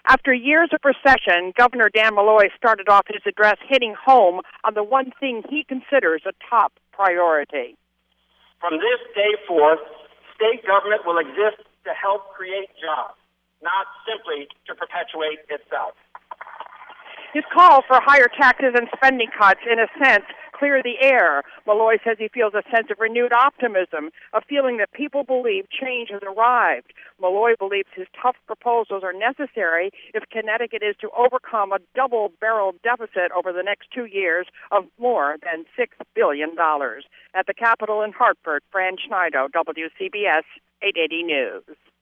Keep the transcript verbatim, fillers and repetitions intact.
After years of recession, Governor Dan Malloy started off his address hitting home on the one thing he considers a top priority. From this day forth, state government will exist to help create jobs, not simply to perpetuate itself. His call for higher taxes and spending cuts, in a sense, clear the air. Malloy says he feels a sense of renewed optimism, a feeling that people believe change has arrived. Malloy believes his tough proposals are necessary if Connecticut is to overcome a double-barreled deficit over the next two years of more than six billion dollars. At the Capitol in Hartford, Fran Schneider, W C B S eight eighty News.